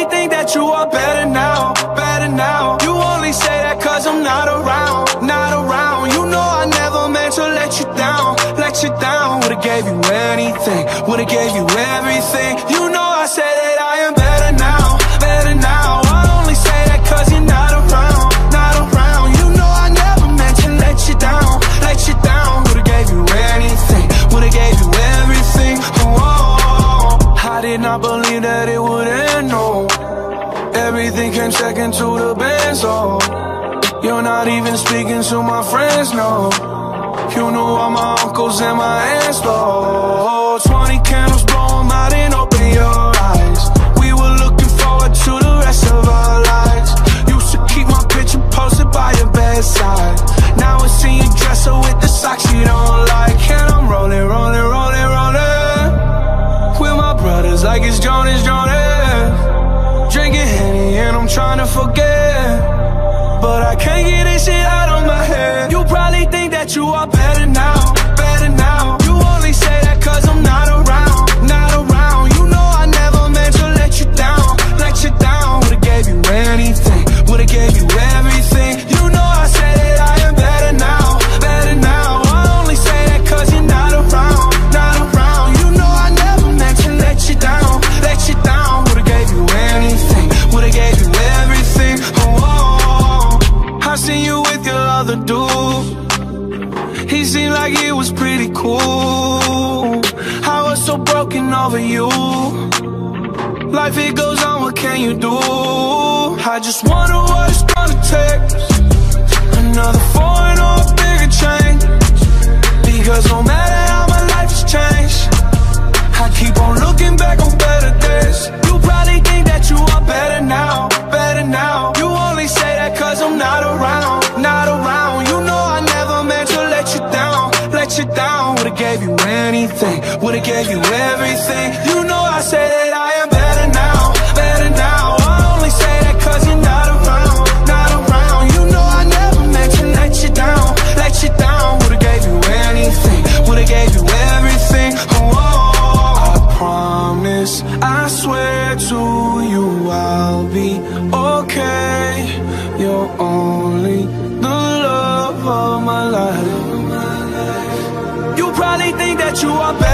probably think that you are better now, better now. You only say that cause I'm not around, not around. You know I never meant to let you down, let you down. Would've gave you anything, would've gave you everything. You know I said that I am better now, better now. I only say that cause you're not around, not around. You know I never meant to let you down, let you down. Would've gave you anything, would've gave you everything. Oh, I did not believe that it would end, no. Everything came second to the best, oh. You're not even speaking to my friends, no. You knew all my uncles and my aunts, though. 20 candles, blow 'em out and open your eyes. We were looking forward to the rest of our lives. Used to keep my picture posted by your bedside. Now I see you dresser with the socks you don't like. And I'm rolling, rolling, rolling, rolling with my brothers like it's Jonas, Jonas. Drinking Henny and I'm trying to forget, but I can't get this shit out of my head. You probably think that you are better now, better now. You only say that cause I'm not around, not around. You know I never meant to let you down, let you down. Would've gave you anything, would've gave you everything. You know I said that I am better now, better now. I only say that cause you're not around, not around. You know I never meant to let you down, let you down. Would've gave you anything, would've gave you everything. Oh, I seen you with your other dude. He seemed like it was pretty cool. I was so broken over you. Life it goes on, what can you do? I just wonder what it's gonna take. Another foreign or a bigger change. Because no matter how my life has changed, I keep on looking back on better days. You probably think that you are better now, better now. You only say that cause I'm not around, not around. You know I never meant to let you down, let you down. Would've gave you anything, would've gave you everything. You know I say that I am better now, better now. I only say that cause you're not around, not around. You know I never meant to let you down, let you down. Would've gave you anything, would've gave you everything. Oh, I promise, I swear to you I'll be okay. You're only the love of my life. You probably think that you are better